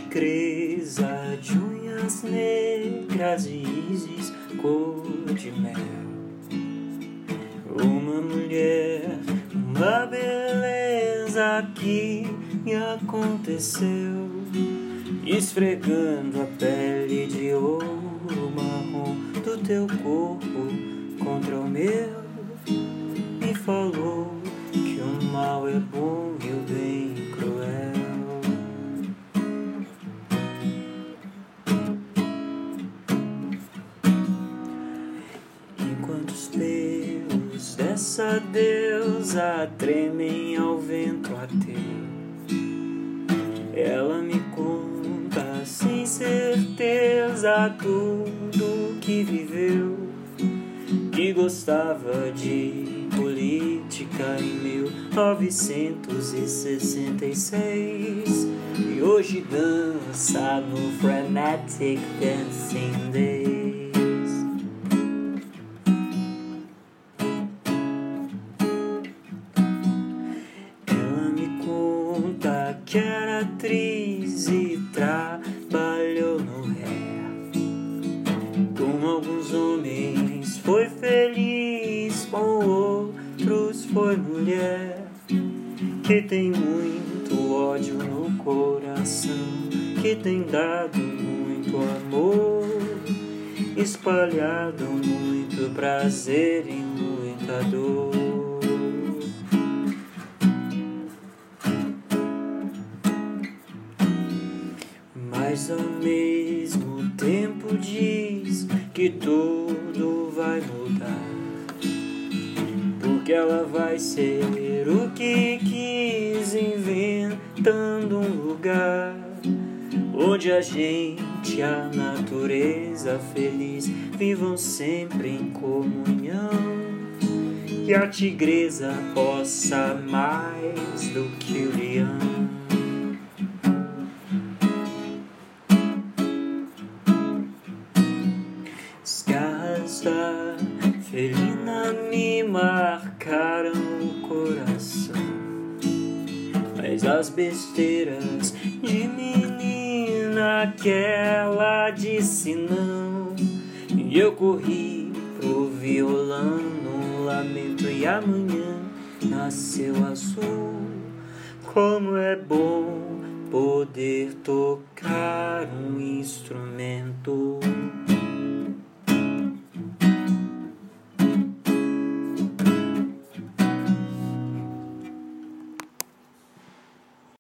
cresa de unhas negras e íris cor de mel. Uma mulher, uma beleza que me aconteceu, esfregando a pele de ouro marrom do teu corpo contra o meu, me falou que o mal é bom e o bem cruel. Enquanto os pelos dessa deusa tremem ao vento ater, ela me conta sem certeza tudo que viveu, que gostava de política em 1966 e hoje dança no Frenetic Dancing Days. Ela me conta que era atriz e trabalhou no Hair. Com alguns homens foi feliz, com outros foi mulher. Que tem muito ódio no coração, que tem dado muito amor, espalhado muito prazer e muita dor. Mas ao mesmo tempo diz que tudo vai mudar, porque ela vai ser o que quis, inventando um lugar onde a gente e a natureza feliz vivam sempre em comunhão, e a tigresa possa mais do que o leão. As garras da felina me marcaram o coração, mas as besteiras de menina que ela disse não, e eu corri pro violão num lamento, e amanhã nasceu azul. Como é bom poder tocar um instrumento.